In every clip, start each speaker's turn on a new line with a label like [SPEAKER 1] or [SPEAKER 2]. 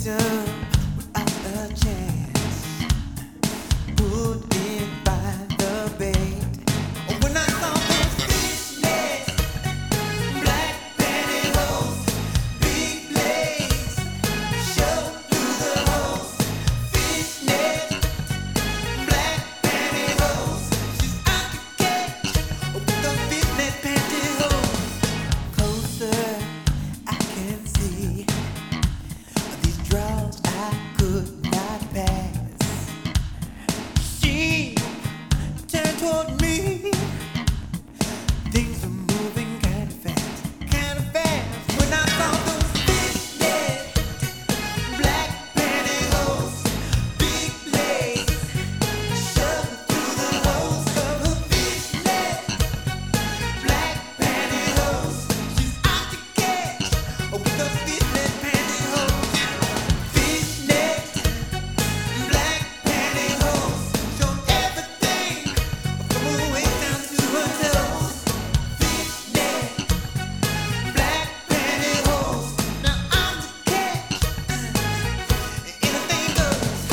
[SPEAKER 1] done without a chance. Put in by the bait. When I saw those fishnets, black pantyhose, big blades, show through the holes. Fishnets, black pantyhose, she's out to catch with the fishnet pantyhose. Closer, I can see these draws I could not pass. She turned toward me. Things were moving kind of fast. When I saw those fishnet, black pantyhose, big blades, shoved through the holes of her fishnet, black pantyhose. She's out to catch with the fishnet pantyhose. Fishnet, black pantyhose, show everything from her waist down to her toes. Fishnet, black pantyhose, now I'm the catch. Anything goes.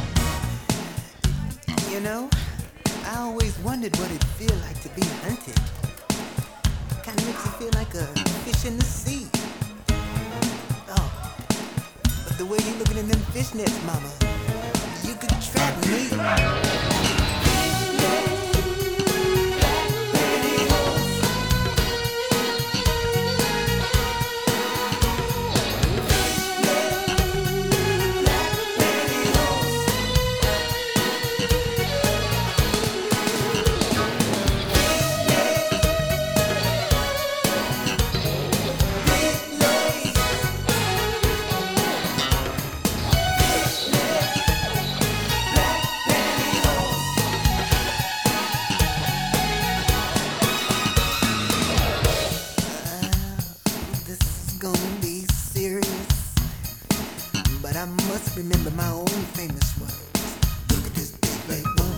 [SPEAKER 1] You know, I always wondered what it'd feel like to be hunted. Kinda makes you feel like a fish in the sea. Oh, but the way you looking in them fishnets, mama, you could trap me. This is gonna be serious, but I must remember my own famous words. Look at this big red one.